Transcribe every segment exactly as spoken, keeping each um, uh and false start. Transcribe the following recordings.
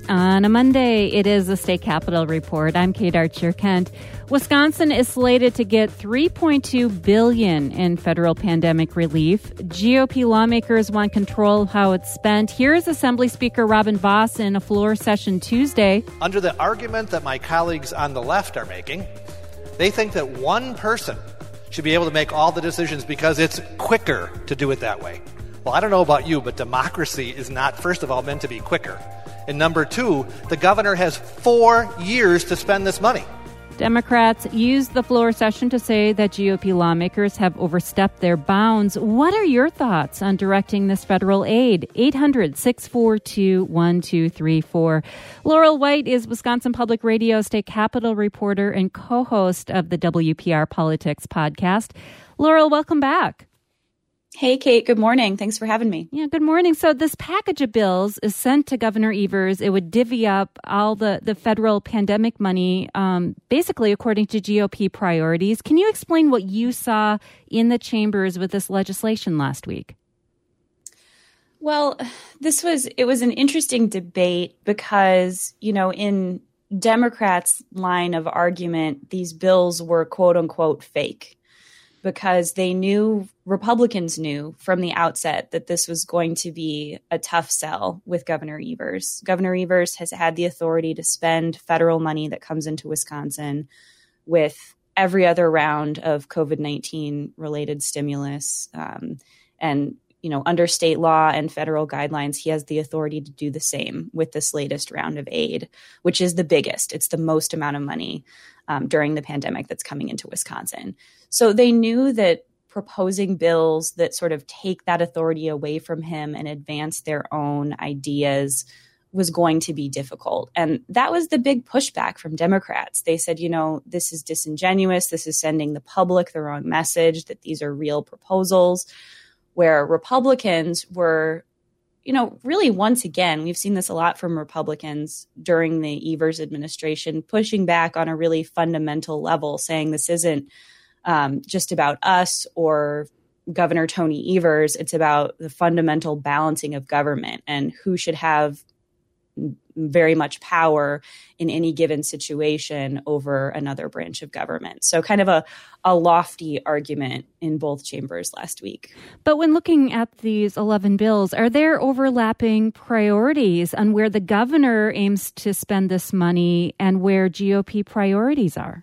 On a Monday, it is the State Capitol Report. I'm Kate Archer-Kent. Wisconsin is slated to get three point two billion dollars in federal pandemic relief. G O P lawmakers want control of how it's spent. Here's Assembly Speaker Robin Vos in a floor session Tuesday. Under the argument that my colleagues on the left are making, they think that one person should be able to make all the decisions because it's quicker to do it that way. Well, I don't know about you, but democracy is not, first of all, meant to be quicker. And number two, the governor has four years to spend this money. Democrats used the floor session to say that G O P lawmakers have overstepped their bounds. What are your thoughts on directing this federal aid? eight hundred, six four two, one two three four. Laurel White is Wisconsin Public Radio State Capitol reporter and co-host of the W P R Politics podcast. Laurel, welcome back. Hey, Kate. Good morning. Thanks for having me. Yeah, good morning. So this package of bills is sent to Governor Evers. It would divvy up all the, the federal pandemic money, um, basically according to G O P priorities. Can you explain what you saw in the chambers with this legislation last week? Well, this was, it was an interesting debate because, you know, in Democrats' line of argument, these bills were quote unquote fake, because they knew, Republicans knew from the outset that this was going to be a tough sell with Governor Evers. Governor Evers has had the authority to spend federal money that comes into Wisconsin with every other round of COVID nineteen related stimulus. Um, and, you know, under state law and federal guidelines, he has the authority to do the same with this latest round of aid, which is the biggest. It's the most amount of money um, during the pandemic that's coming into Wisconsin. So they knew that proposing bills that sort of take that authority away from him and advance their own ideas was going to be difficult. And that was the big pushback from Democrats. They said, you know, this is disingenuous. This is sending the public the wrong message that these are real proposals, where Republicans were, you know, really, once again, we've seen this a lot from Republicans during the Evers administration, pushing back on a really fundamental level, saying this isn't um, just about us or Governor Tony Evers. It's about the fundamental balancing of government and who should have very much power in any given situation over another branch of government. So kind of a, a lofty argument in both chambers last week. But when looking at these eleven bills, are there overlapping priorities on where the governor aims to spend this money and where G O P priorities are?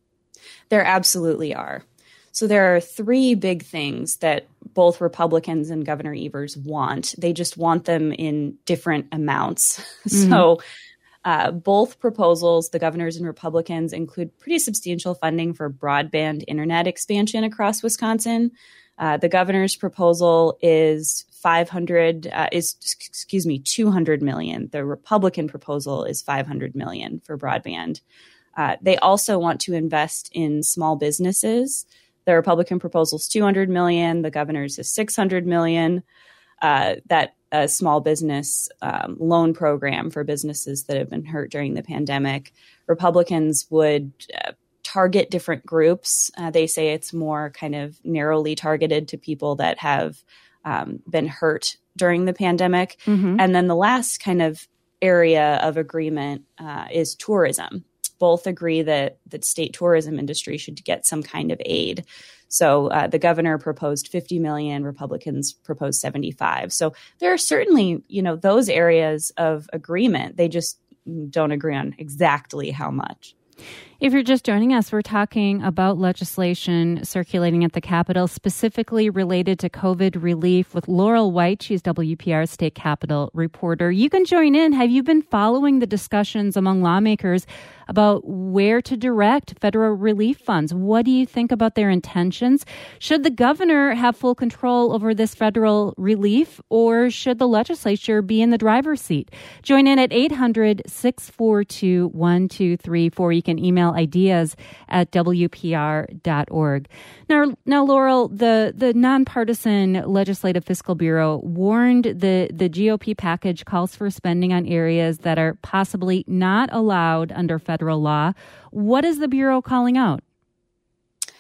There absolutely are. So there are three big things that both Republicans and Governor Evers want. They just want them in different amounts. Mm-hmm. So uh, both proposals, the governors and Republicans, include pretty substantial funding for broadband internet expansion across Wisconsin. Uh, the governor's proposal is five hundred, uh, is excuse me, two hundred million. The Republican proposal is five hundred million for broadband. Uh, they also want to invest in small businesses. The Republican proposal is two hundred million. The governor's is six hundred million. Uh, that a small business um, loan program for businesses that have been hurt during the pandemic. Republicans would uh, target different groups. Uh, they say it's more kind of narrowly targeted to people that have um, been hurt during the pandemic. Mm-hmm. And then the last kind of area of agreement uh, is tourism. Both agree that that state tourism industry should get some kind of aid. So uh, the governor proposed fifty million, Republicans proposed seventy-five. So there are certainly, you know, those areas of agreement. They just don't agree on exactly how much. If you're just joining us, we're talking about legislation circulating at the Capitol, specifically related to COVID relief with Laurel White. She's W P R State Capitol reporter. You can join in. Have you been following the discussions among lawmakers about where to direct federal relief funds? What do you think about their intentions? Should the governor have full control over this federal relief, or should the legislature be in the driver's seat? Join in at eight hundred, six four two, one two three four. You can email ideas at W P R dot org. Now, now, Laurel, the, the nonpartisan Legislative Fiscal Bureau warned the, the G O P package calls for spending on areas that are possibly not allowed under federal law. What is the Bureau calling out?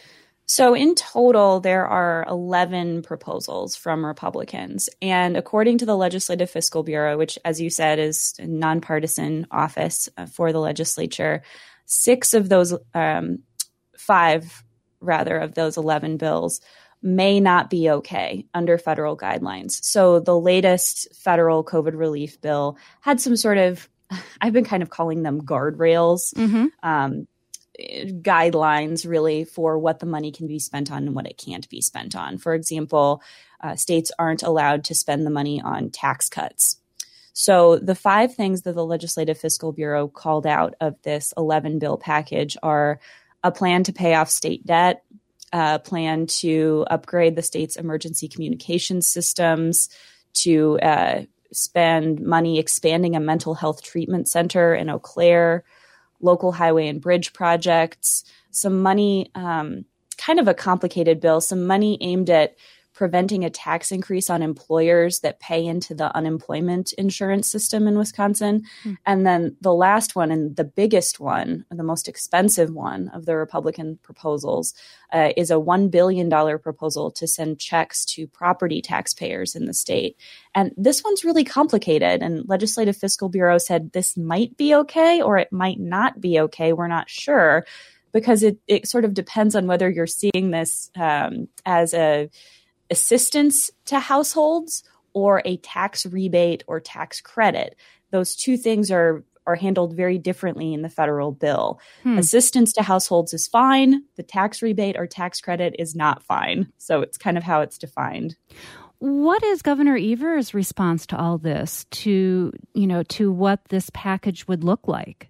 So in total, there are eleven proposals from Republicans. And according to the Legislative Fiscal Bureau, which, as you said, is a nonpartisan office uh, for the legislature, six of those, um, five rather, of those eleven bills may not be okay under federal guidelines. So the latest federal COVID relief bill had some sort of, I've been kind of calling them guardrails, mm-hmm. um, guidelines really for what the money can be spent on and what it can't be spent on. For example, uh, states aren't allowed to spend the money on tax cuts. So the five things that the Legislative Fiscal Bureau called out of this eleven bill package are a plan to pay off state debt, a plan to upgrade the state's emergency communication systems, to uh, spend money expanding a mental health treatment center in Eau Claire, local highway and bridge projects, some money, um, kind of a complicated bill, some money aimed at preventing a tax increase on employers that pay into the unemployment insurance system in Wisconsin. Mm. And then the last one, and the biggest one, the most expensive one of the Republican proposals, uh, is a one billion dollars proposal to send checks to property taxpayers in the state. And this one's really complicated. And Legislative Fiscal Bureau said this might be okay or it might not be okay. We're not sure, because it, it sort of depends on whether you're seeing this um, as a assistance to households or a tax rebate or tax credit. Those two things are are handled very differently in the federal bill. Hmm. Assistance to households is fine. The tax rebate or tax credit is not fine. So it's kind of how it's defined. What is Governor Evers' response to all this, to, you know, to what this package would look like?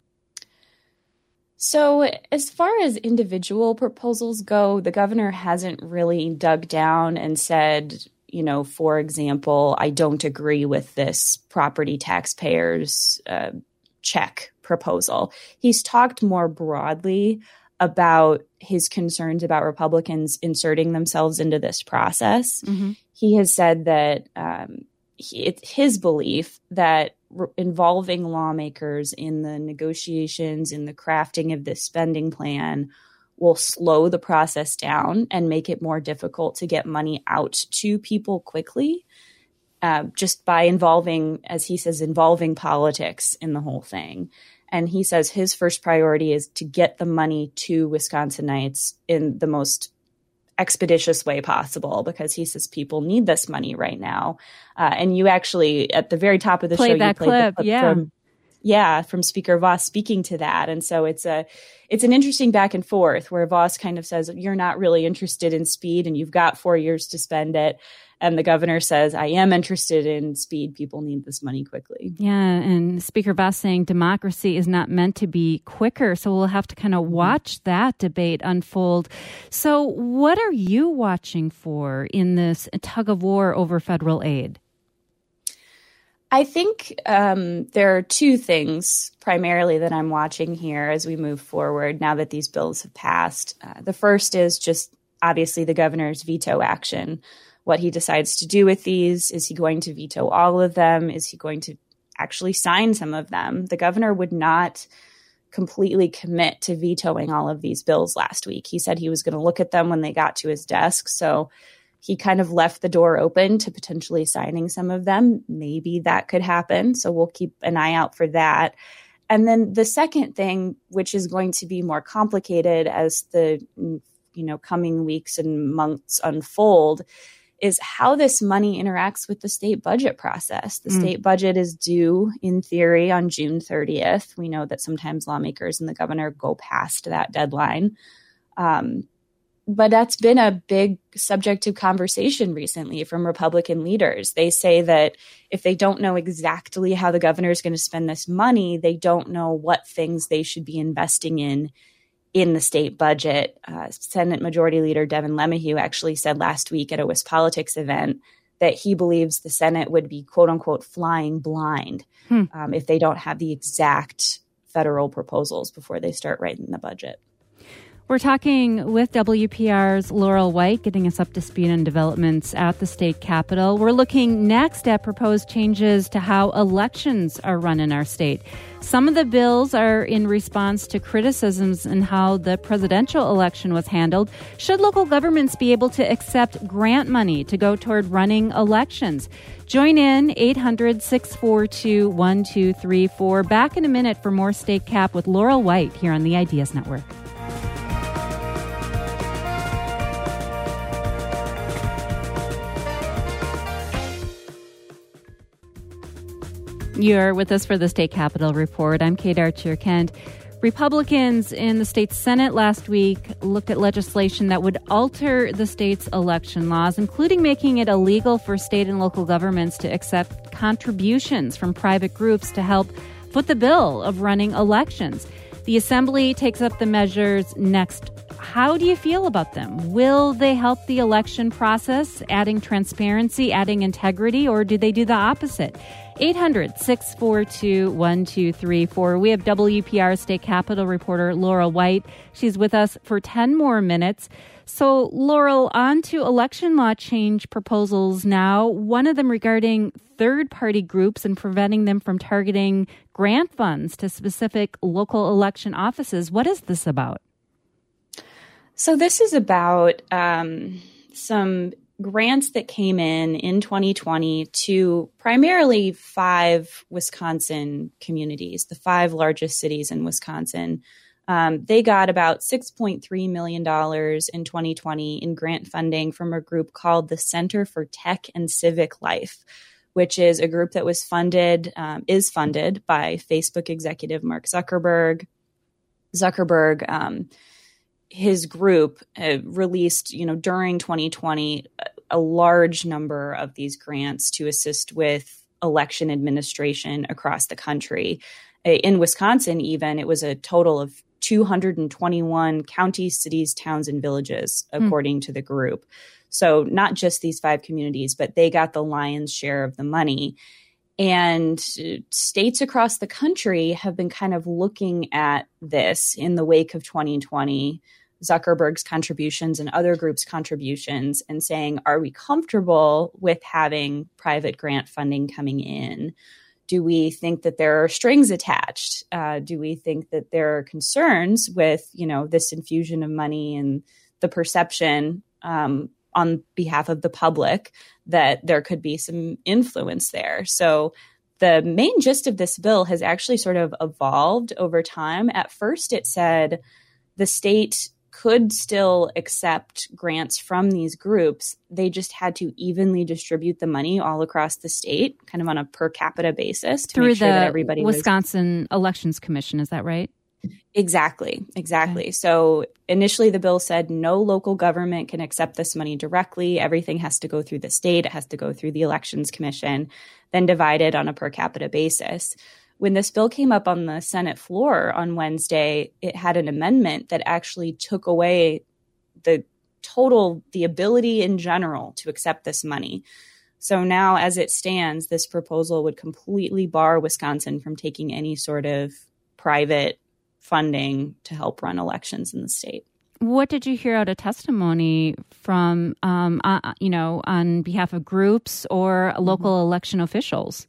So as far as individual proposals go, the governor hasn't really dug down and said, you know, for example, I don't agree with this property taxpayers uh, check proposal. He's talked more broadly about his concerns about Republicans inserting themselves into this process. Mm-hmm. He has said that um, he, it's his belief that involving lawmakers in the negotiations, in the crafting of this spending plan, will slow the process down and make it more difficult to get money out to people quickly, uh, just by involving, as he says, involving politics in the whole thing. And he says his first priority is to get the money to Wisconsinites in the most expeditious way possible, because he says people need this money right now. Uh, and you actually, at the very top of the Play show, that you played clip, the clip yeah. from, yeah, from Speaker Voss speaking to that. And so it's a, it's an interesting back and forth where Voss kind of says, you're not really interested in speed and you've got four years to spend it. And the governor says, I am interested in speed. People need this money quickly. Yeah. And Speaker Voss saying democracy is not meant to be quicker. So we'll have to kind of watch that debate unfold. So what are you watching for in this tug of war over federal aid? I think um, there are two things primarily that I'm watching here as we move forward now that these bills have passed. Uh, the first is just obviously the governor's veto action. What he decides to do with these. Is he going to veto all of them? Is he going to actually sign some of them? The governor would not completely commit to vetoing all of these bills last week. He said he was going to look at them when they got to his desk. So he kind of left the door open to potentially signing some of them. Maybe that could happen. So we'll keep an eye out for that. And then the second thing, which is going to be more complicated as the, you know, coming weeks and months unfold, is how this money interacts with the state budget process. The mm. state budget is due, in theory, on June thirtieth. We know that sometimes lawmakers and the governor go past that deadline. Um, but that's been a big subject of conversation recently from Republican leaders. They say that if they don't know exactly how the governor is going to spend this money, they don't know what things they should be investing in in the state budget. Uh, Senate Majority Leader Devin LeMahieu actually said last week at a WisPolitics event that he believes the Senate would be, quote unquote, flying blind hmm. um, if they don't have the exact federal proposals before they start writing the budget. We're talking with W P R's Laurel White, getting us up to speed on developments at the state capitol. We're looking next at proposed changes to how elections are run in our state. Some of the bills are in response to criticisms in how the presidential election was handled. Should local governments be able to accept grant money to go toward running elections? Join in eight hundred, six four two, one two three four. Back in a minute for more State Cap with Laurel White here on the Ideas Network. You're with us for the State Capitol Report. I'm Kate Archer-Kent. Republicans in the state Senate last week looked at legislation that would alter the state's election laws, including making it illegal for state and local governments to accept contributions from private groups to help foot the bill of running elections. The Assembly takes up the measures next. How do you feel about them? Will they help the election process, adding transparency, adding integrity, or do they do the opposite? eight hundred, six four two, one two three four. We have W P R State Capitol reporter Laurel White. She's with us for ten more minutes. So, Laurel, on to election law change proposals now, one of them regarding third-party groups and preventing them from targeting grant funds to specific local election offices. What is this about? So this is about um, some grants that came in in twenty twenty to primarily five Wisconsin communities, the five largest cities in Wisconsin. Um, they got about six point three million dollars in twenty twenty in grant funding from a group called the Center for Tech and Civic Life, which is a group that was funded, um, is funded by Facebook executive Mark Zuckerberg. Zuckerberg, um, his group uh, released, you know, during twenty twenty, a large number of these grants to assist with election administration across the country. In Wisconsin, even, it was a total of two hundred twenty-one counties, cities, towns, and villages, according mm. to the group. So not just these five communities, but they got the lion's share of the money. And states across the country have been kind of looking at this in the wake of twenty twenty, Zuckerberg's contributions and other groups' contributions, and saying, are we comfortable with having private grant funding coming in? Do we think that there are strings attached? Uh, do we think that there are concerns with, you know, this infusion of money and the perception um, on behalf of the public that there could be some influence there? So the main gist of this bill has actually sort of evolved over time. At first, it said the state could still accept grants from these groups. They just had to evenly distribute the money all across the state, kind of on a per capita basis, to Through make sure the that everybody Wisconsin was... Elections Commission, is that right? Exactly, exactly. Okay. So initially the bill said no local government can accept this money directly. Everything has to go through the state. It has to go through the Elections Commission, then divided on a per capita basis. When this bill came up on the Senate floor on Wednesday, it had an amendment that actually took away the total, the ability in general to accept this money. So now, as it stands, this proposal would completely bar Wisconsin from taking any sort of private funding to help run elections in the state. What did you hear out of testimony from, um, uh, you know, on behalf of groups or local mm-hmm. election officials?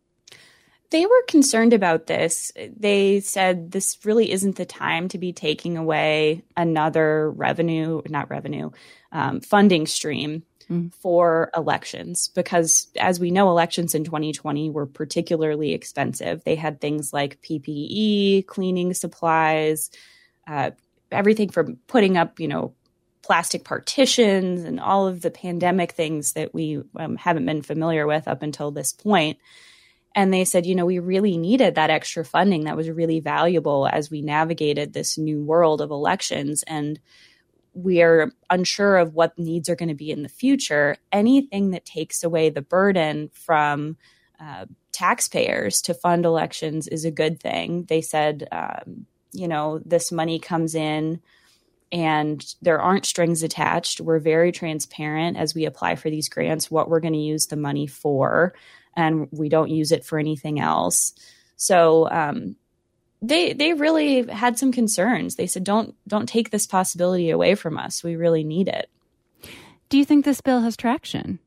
They were concerned about this. They said this really isn't the time to be taking away another revenue, not revenue, um, funding stream mm. for elections. Because as we know, elections in twenty twenty were particularly expensive. They had things like P P E, cleaning supplies, uh, everything from putting up, you know, plastic partitions and all of the pandemic things that we um, haven't been familiar with up until this point. And they said, you know, we really needed that extra funding that was really valuable as we navigated this new world of elections. And we are unsure of what needs are going to be in the future. Anything that takes away the burden from uh, taxpayers to fund elections is a good thing. They said, um, you know, this money comes in and there aren't strings attached. We're very transparent as we apply for these grants, what we're going to use the money for. And we don't use it for anything else. So um, they they really had some concerns. They said, don't don't take this possibility away from us. We really need it. Do you think this bill has traction?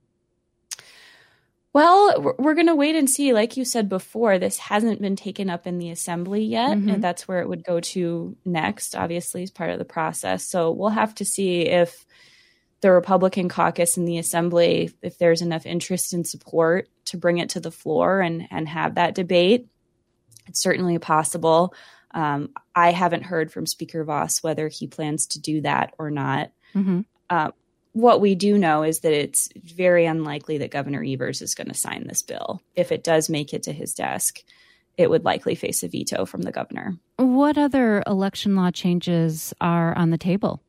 Well, we're going to wait and see. Like you said before, this hasn't been taken up in the assembly yet, mm-hmm. and that's where it would go to next, obviously, as part of the process. So we'll have to see if the Republican caucus in the assembly, if there's enough interest and support to bring it to the floor and, and have that debate. It's certainly possible. Um, I haven't heard from Speaker Vos whether he plans to do that or not. Mm-hmm. Uh, What we do know is that it's very unlikely that Governor Evers is going to sign this bill. If it does make it to his desk, it would likely face a veto from the governor. What other election law changes are on the table?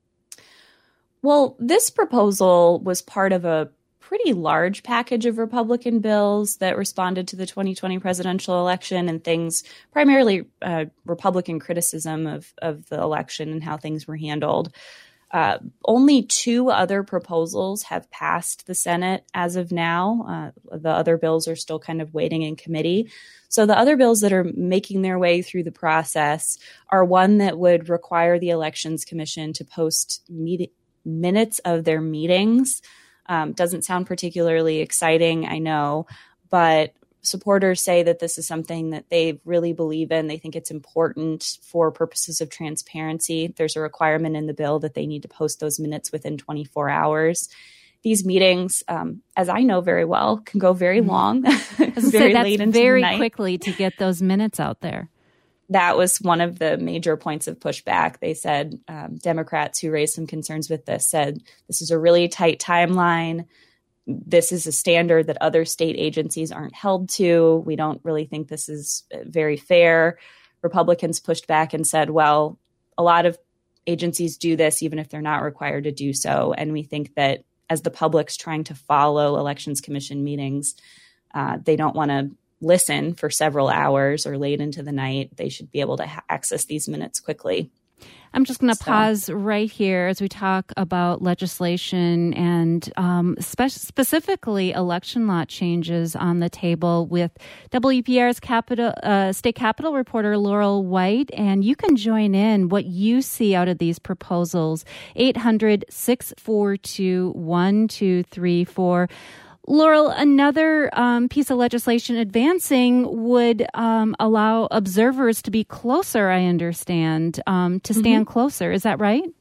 Well, this proposal was part of a pretty large package of Republican bills that responded to the twenty twenty presidential election and things, primarily uh, Republican criticism of, of the election and how things were handled. Uh, only two other proposals have passed the Senate as of now. Uh, the other bills are still kind of waiting in committee. So the other bills that are making their way through the process are one that would require the Elections Commission to post meet- minutes of their meetings. Um, doesn't sound particularly exciting, I know, but supporters say that this is something that they really believe in. They think it's important for purposes of transparency. There's a requirement in the bill that they need to post those minutes within twenty-four hours. These meetings, um, as I know very well, can go very long, very that's late into very the night. quickly to get those minutes out there. That was one of the major points of pushback. They said um, Democrats who raised some concerns with this said this is a really tight timeline. This is a standard that other state agencies aren't held to. We don't really think this is very fair. Republicans pushed back and said, well, a lot of agencies do this even if they're not required to do so. And we think that as the public's trying to follow Elections Commission meetings, uh, they don't want to listen for several hours or late into the night. They should be able to ha- access these minutes quickly. I'm just going to so. pause right here as we talk about legislation and um, spe- specifically election law changes on the table with W P R's Capital, uh, State Capitol reporter Laurel White. And you can join in what you see out of these proposals. eight hundred, six four two, one two three four. Laurel, another um, piece of legislation advancing would um, allow observers to be closer, I understand, um, to stand mm-hmm. closer. Is that right?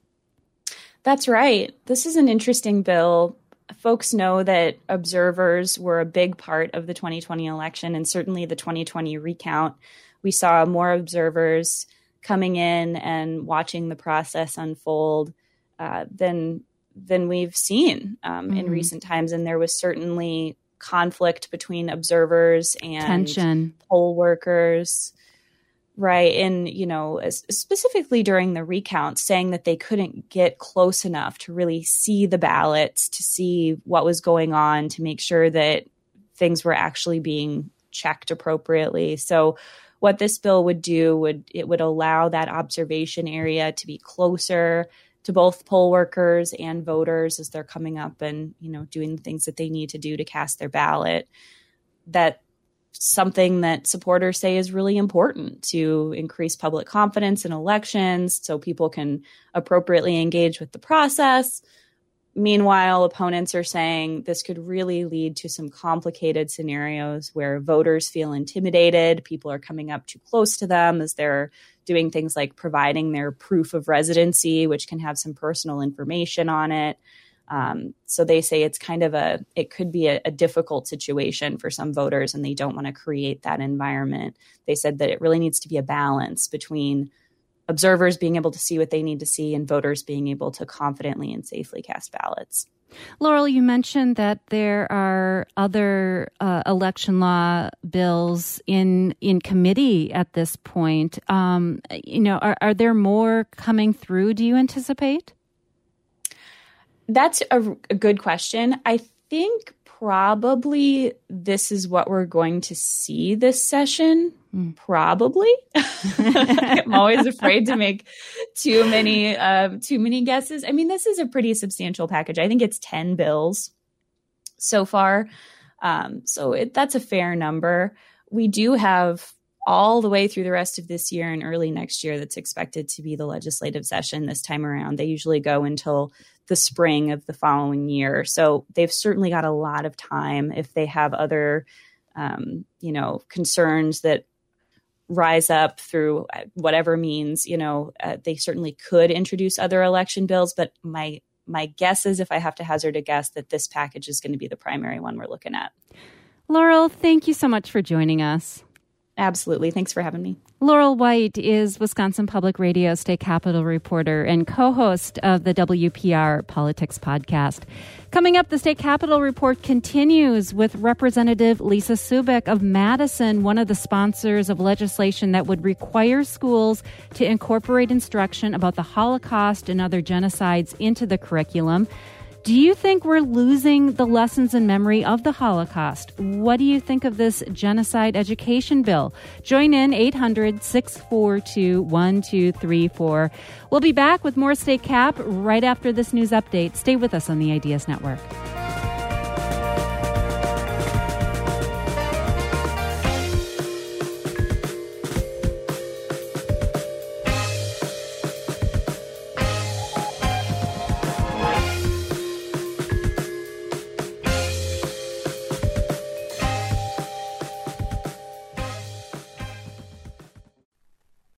That's right. This is an interesting bill. Folks know that observers were a big part of the twenty twenty election and certainly the twenty twenty recount. We saw more observers coming in and watching the process unfold uh, than than we've seen um, mm-hmm. in recent times. And there was certainly conflict between observers and tension, poll workers. Right. And, you know, specifically during the recount, saying that they couldn't get close enough to really see the ballots, to see what was going on, to make sure that things were actually being checked appropriately. So what this bill would do would it would allow that observation area to be closer to both poll workers and voters as they're coming up and, you know, doing the things that they need to do to cast their ballot. That something that supporters say is really important to increase public confidence in elections so people can appropriately engage with the process. Meanwhile, opponents are saying this could really lead to some complicated scenarios where voters feel intimidated. People are coming up too close to them as they're doing things like providing their proof of residency, which can have some personal information on it. Um, so they say it's kind of a, it could be a, a difficult situation for some voters and they don't want to create that environment. They said that it really needs to be a balance between observers being able to see what they need to see and voters being able to confidently and safely cast ballots. Laurel, you mentioned that there are other uh, election law bills in in committee at this point. Um, you know, are, are there more coming through, do you anticipate? That's a, a good question. I think probably this is what we're going to see this session. Mm. Probably. I'm always afraid to make too many uh, too many guesses. I mean, this is a pretty substantial package. I think it's ten bills so far. Um, so it, that's a fair number. We do have all the way through the rest of this year and early next year that's expected to be the legislative session this time around. They usually go until the spring of the following year. So they've certainly got a lot of time. If they have other, um, you know, concerns that rise up through whatever means, you know, uh, they certainly could introduce other election bills. But my my guess is, if I have to hazard a guess, that this package is going to be the primary one we're looking at. Laurel, thank you so much for joining us. Absolutely. Thanks for having me. Laurel White is Wisconsin Public Radio state capitol reporter and co-host of the W P R Politics Podcast. Coming up, the State Capitol Report continues with Representative Lisa Subic of Madison, one of the sponsors of legislation that would require schools to incorporate instruction about the Holocaust and other genocides into the curriculum. Do you think we're losing the lessons and memory of the Holocaust? What do you think of this genocide education bill? Join in eight hundred, six four two, one two three four. We'll be back with more State Cap right after this news update. Stay with us on the Ideas Network.